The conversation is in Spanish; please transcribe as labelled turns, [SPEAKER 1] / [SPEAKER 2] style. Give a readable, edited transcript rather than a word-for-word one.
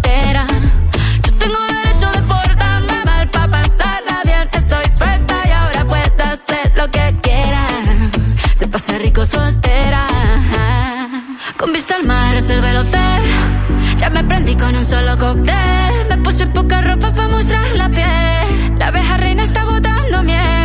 [SPEAKER 1] soltera. Yo tengo derecho de portarme mal pa' pasarla bien. Estoy suelta y ahora puedo hacer lo que quiera. Se pasa rico soltera. Con vista al mar reservé el hotel. Ya me prendí con un solo cóctel. Me puse poca ropa pa' mostrar la piel. La abeja reina está botando miel.